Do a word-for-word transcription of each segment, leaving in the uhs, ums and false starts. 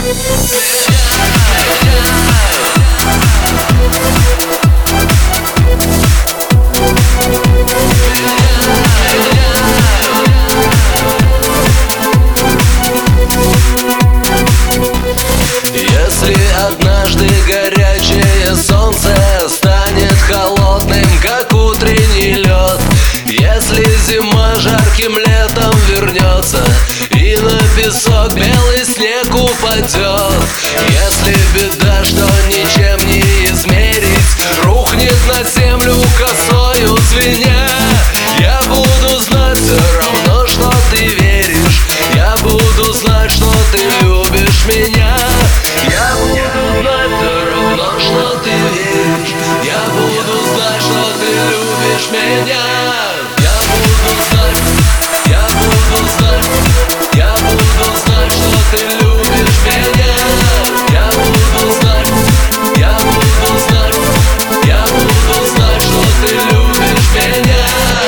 Если однажды горячее солнце станет холодным, как утренний лед, если зима жарким летом вернется и на песок белый снег упадет, если беда, что ничем не измерить, рухнет на землю косою звеня, я буду знать все равно, что ты веришь, я буду знать, что ты любишь меня. Я буду знать все равно, что ты веришь, я буду знать, что ты любишь меня. Я буду знать, я буду знать, я буду знать, что ты любишь меня. Я буду знать, я буду знать, я буду знать, что ты любишь меня.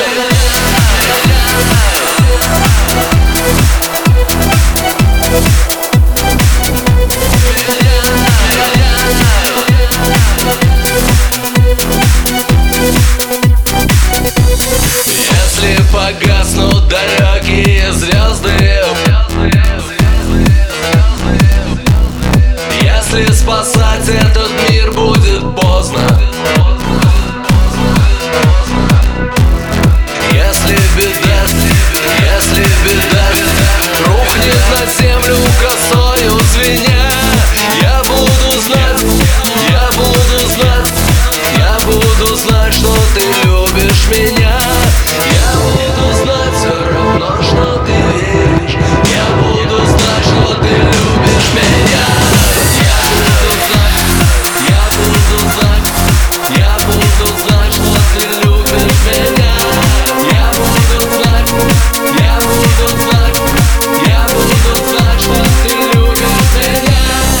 Если погаснут далекие звезды, если спасать этот мир будет поздно, если беда, если беда рухнет на землю косою звеня, я буду знать, я буду знать, я буду знать, что ты любишь меня. Я буду знать все равно, что ты веришь, я буду знать, что ты любишь меня. Я буду знать, я буду знать, я буду знать, что ты любишь меня. Я буду знать, я буду знать, я буду знать, что ты любишь меня.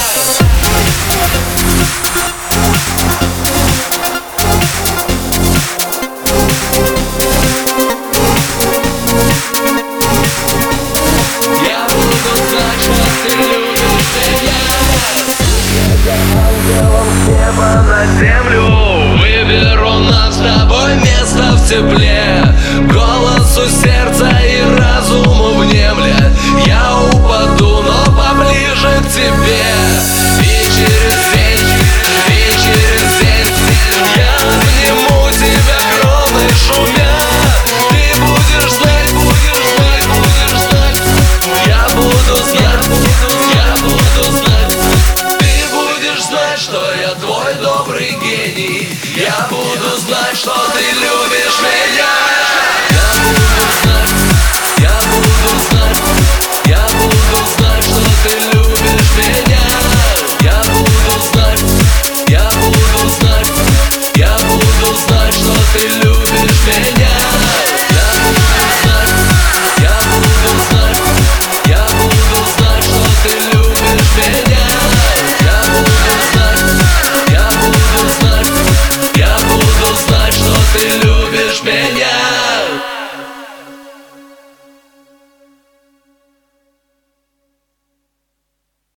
Я буду знать, что ты любишь меня. Ангелом с неба на землю выберу нас с тобой место в тепле. Голос у сердца